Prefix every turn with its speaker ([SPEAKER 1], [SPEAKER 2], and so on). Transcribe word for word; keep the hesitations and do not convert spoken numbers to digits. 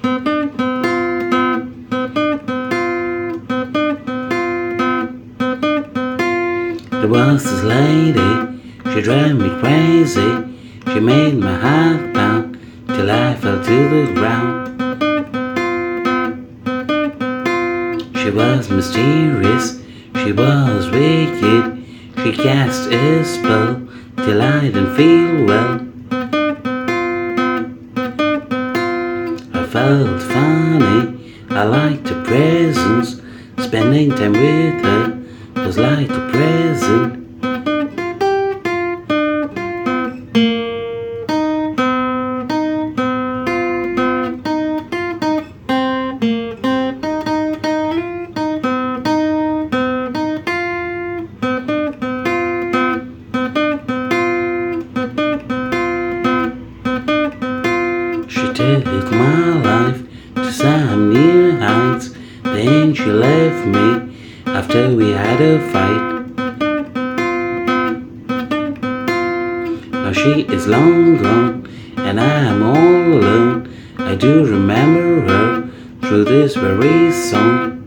[SPEAKER 1] There was this lady, she drove me crazy. She made my heart pound till I fell to the ground. She was mysterious, she was wicked. She cast a spell till I didn't feel well. I felt funny, I liked her presence. Spending time with her was like a present. She took my life to some new heights. Then she left me after we had a fight. Now she is long gone and I am all alone. I do remember her through this very song.